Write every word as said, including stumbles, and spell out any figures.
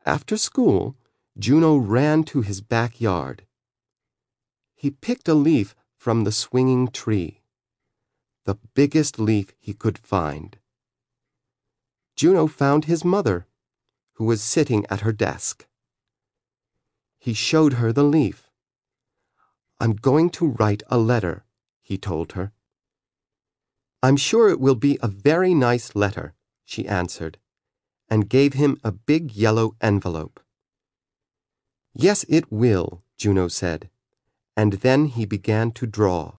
After school, Juno ran to his backyard. He picked a leaf from the swinging tree, the biggest leaf he could find. Juno found his mother, who was sitting at her desk. He showed her the leaf. "I'm going to write a letter," he told her. "I'm sure it will be a very nice letter," she answered, and gave him a big yellow envelope. "Yes, it will," Juno said, and then he began to draw.